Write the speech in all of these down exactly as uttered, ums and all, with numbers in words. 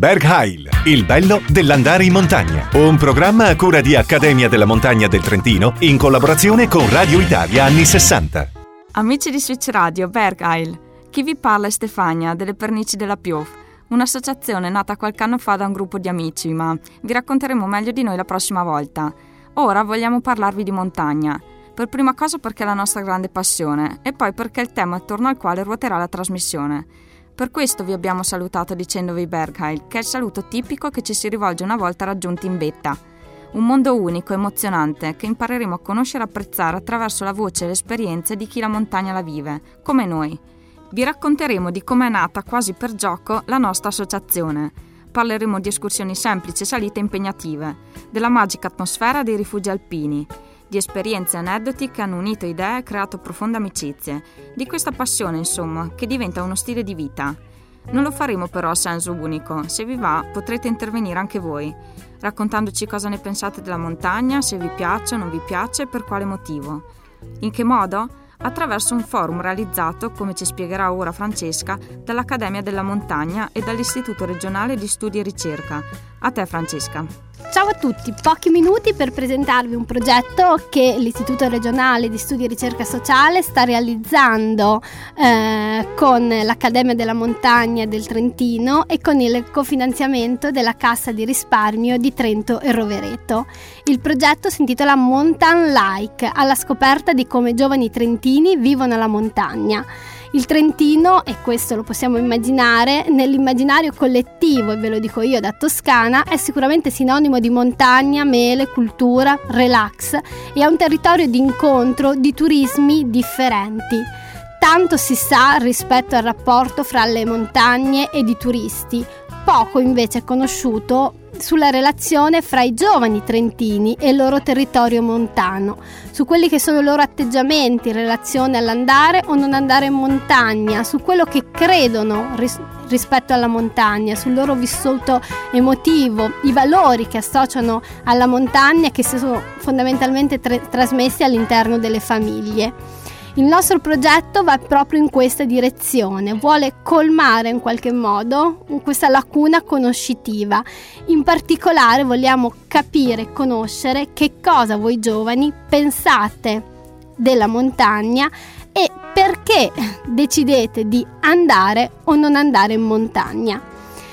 Berghain, il bello dell'andare in montagna. Un programma a cura di Accademia della Montagna del Trentino in collaborazione con Radio Italia anni sessanta. Amici di Switch Radio, Berghain. Chi vi parla è Stefania delle Pernici della Piof, un'associazione nata qualche anno fa da un gruppo di amici, ma vi racconteremo meglio di noi la prossima volta. Ora vogliamo parlarvi di montagna. Per prima cosa perché è la nostra grande passione e poi perché è il tema attorno al quale ruoterà la trasmissione. Per questo vi abbiamo salutato dicendovi Berghain, che è il saluto tipico che ci si rivolge una volta raggiunti in vetta. Un mondo unico, emozionante, che impareremo a conoscere e apprezzare attraverso la voce e le esperienze di chi la montagna la vive, come noi. Vi racconteremo di come è nata quasi per gioco la nostra associazione. Parleremo di escursioni semplici e salite impegnative, della magica atmosfera dei rifugi alpini, di esperienze e aneddoti che hanno unito idee e creato profonde amicizie, di questa passione, insomma, che diventa uno stile di vita. Non lo faremo però a senso unico. Se vi va, potrete intervenire anche voi, raccontandoci cosa ne pensate della montagna, se vi piace o non vi piace e per quale motivo. In che modo? Attraverso un forum realizzato, come ci spiegherà ora Francesca, dall'Accademia della Montagna e dall'Istituto Regionale di Studi e Ricerca. A te, Francesca. Ciao a tutti, pochi minuti per presentarvi un progetto che l'Istituto Regionale di Studi e Ricerca Sociale sta realizzando eh, con l'Accademia della Montagna del Trentino e con il cofinanziamento della Cassa di Risparmio di Trento e Rovereto. Il progetto si intitola Mountain Like, alla scoperta di come giovani trentini vivono la montagna. Il Trentino, e questo lo possiamo immaginare, nell'immaginario collettivo, e ve lo dico io da toscana, è sicuramente sinonimo di montagna, mele, cultura, relax e è un territorio di incontro di turismi differenti. Tanto si sa rispetto al rapporto fra le montagne ed i turisti, poco invece è conosciuto sulla relazione fra i giovani trentini e il loro territorio montano, su quelli che sono i loro atteggiamenti in relazione all'andare o non andare in montagna, su quello che credono ris- rispetto alla montagna, sul loro vissuto emotivo, i valori che associano alla montagna e che sono fondamentalmente tra- trasmessi all'interno delle famiglie. Il nostro progetto va proprio in questa direzione, vuole colmare in qualche modo questa lacuna conoscitiva. In particolare vogliamo capire e conoscere che cosa voi giovani pensate della montagna e perché decidete di andare o non andare in montagna.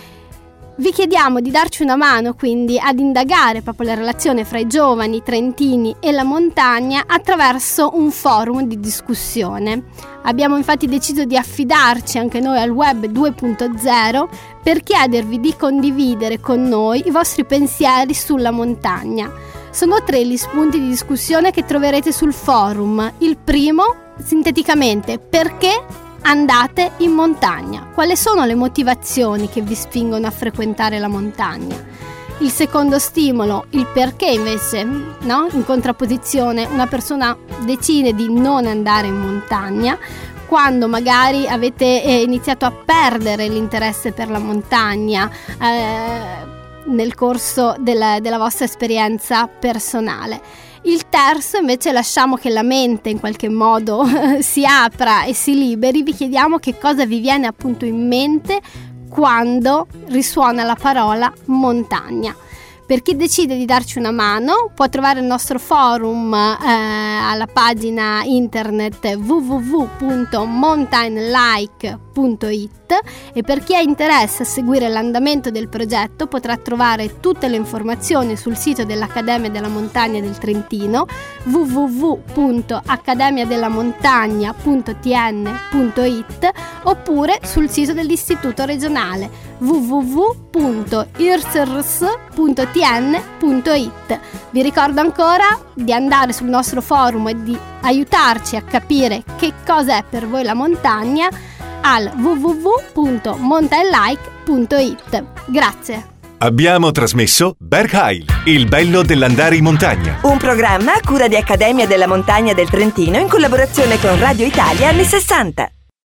Vi chiediamo di darci una mano quindi ad indagare proprio la relazione fra i giovani trentini e la montagna attraverso un forum di discussione. Abbiamo infatti deciso di affidarci anche noi al web due punto zero per chiedervi di condividere con noi i vostri pensieri sulla montagna. Sono tre gli spunti di discussione che troverete sul forum. Il primo, sinteticamente, perché andate in montagna? Quali sono le motivazioni che vi spingono a frequentare la montagna? Il secondo stimolo, il perché invece, no? In contrapposizione, una persona decide di non andare in montagna quando magari avete eh, iniziato a perdere l'interesse per la montagna eh, nel corso della, della vostra esperienza personale. Il terzo invece, lasciamo che la mente in qualche modo si apra e si liberi. Vi chiediamo che cosa vi viene appunto in mente quando risuona la parola montagna. Per chi decide di darci una mano può trovare il nostro forum eh, alla pagina internet w w w punto mountain like punto it e per chi ha interesse a seguire l'andamento del progetto potrà trovare tutte le informazioni sul sito dell'Accademia della Montagna del Trentino w w w punto accademia della montagna punto t n punto it oppure sul sito dell'Istituto Regionale w w w punto i r s r s punto t n punto it. Vi ricordo ancora di andare sul nostro forum e di aiutarci a capire che cosa è per voi la montagna al w w w punto mountain like punto it. Grazie. Abbiamo trasmesso Berghain, il bello dell'andare in montagna. Un programma a cura di Accademia della Montagna del Trentino in collaborazione con Radio Italia anni sessanta.